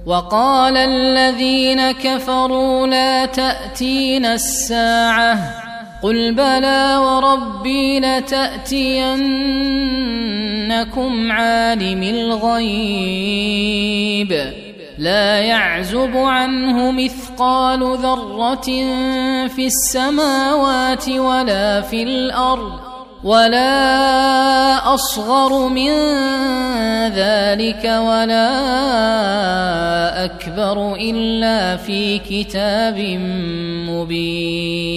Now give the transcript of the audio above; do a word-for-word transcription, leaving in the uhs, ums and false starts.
وقال الذين كفروا لا تأتينا الساعة قل بلى وربي لتأتينكم عالم الغيب لا يعزب عنه مثقال ذرة في السماوات ولا في الأرض ولا أصغر من ذلك ولا أكبر إلا في كتاب مبين.